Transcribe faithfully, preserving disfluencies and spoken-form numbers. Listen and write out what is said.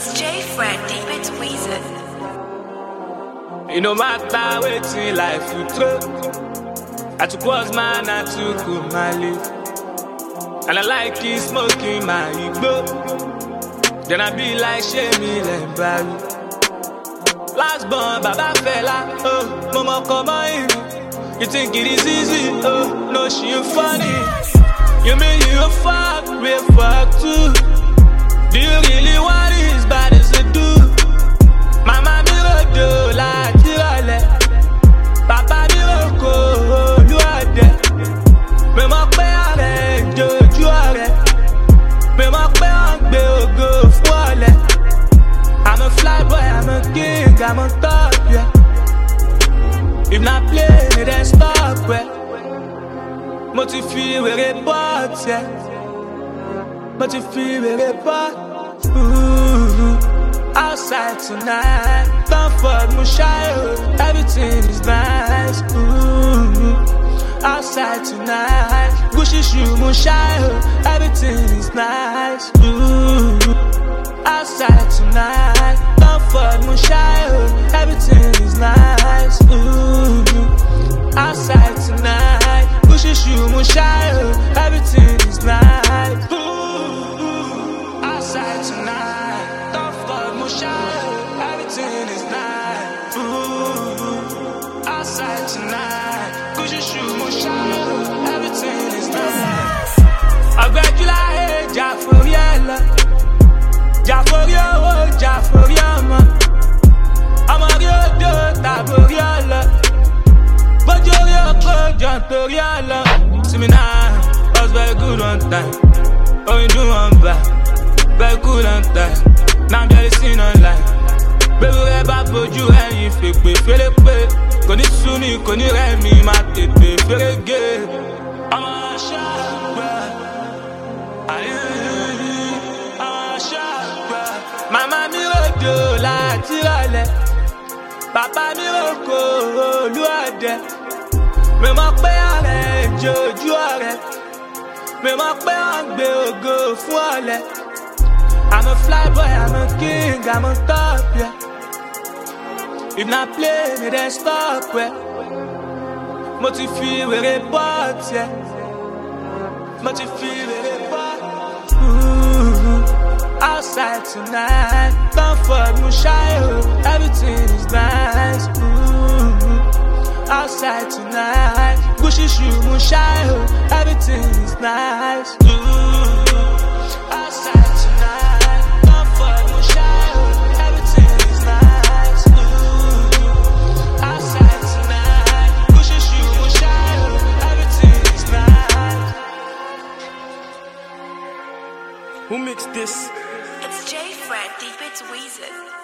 It's J Fred, deep it's Weezer. You no matter waiting life you throw. I took what's mine, I took my life. And I like it smoking my igbo. Then I be like Shemi Lembari. Last born, Baba fella, oh, mama come on. You think it is easy, oh, no she ain't funny. You mean you a fuck, we fuck too. Do you really want it as bad as I do? Mama mi rodo la tirole, Papa mi roko luade. Me mo pe are joju are, me mo pe angbe ogo fuole. I'm a fly boy, I'm a king, I'm on top, yeah. If not play, then stop, yeah. Motifi we report, yeah. Motifi we report. Ooh, outside tonight, comfort Mushayo, everything is nice. Ooh, outside tonight, Gucci shoe Mushayo, everything is nice. Ooh, outside tonight, comfort Mushayo, everything is nice. Ooh, outside tonight, Gucci shoe Mushayo, everything is nice. Ooh, outside tonight, comfort Mushayo, everything is nice. Ooh, outside tonight, Gucci shoe Mushayo, everything is nice. I bet you like Jaforiella. Jaforio, Jaforiama. I'm a real dude, Taboriala. But you're real good, Jantoriala. See me now, I was very good on time. Oh, you do one back, very good on time. Now I'm just seen online. Baby, we're back for you and you fake me, feel it, pay. Koni suni, koni remi, ma tete, feel it gay. I'm a shark, Mama mi rodo la tirole, Papa mi roko luade. Me mo pe are joju are, me mo pe angbe ogo fuole. I'm a fly boy, I'm a king, I'm on top, yeah. If not play, me then stop, yeah. Motifi we report, yeah. Motifi we report. Ooh, outside tonight, comfort Mushayo, everything is nice. Ooh, outside tonight, Gucci shoe Mushayo, everything is nice. Ooh, outside tonight, comfort Mushayo, everything is nice. Ooh, outside tonight, Gucci shoe Mushayo, everything is nice. Who mixed this? It's J Fred, deep it's Weezer.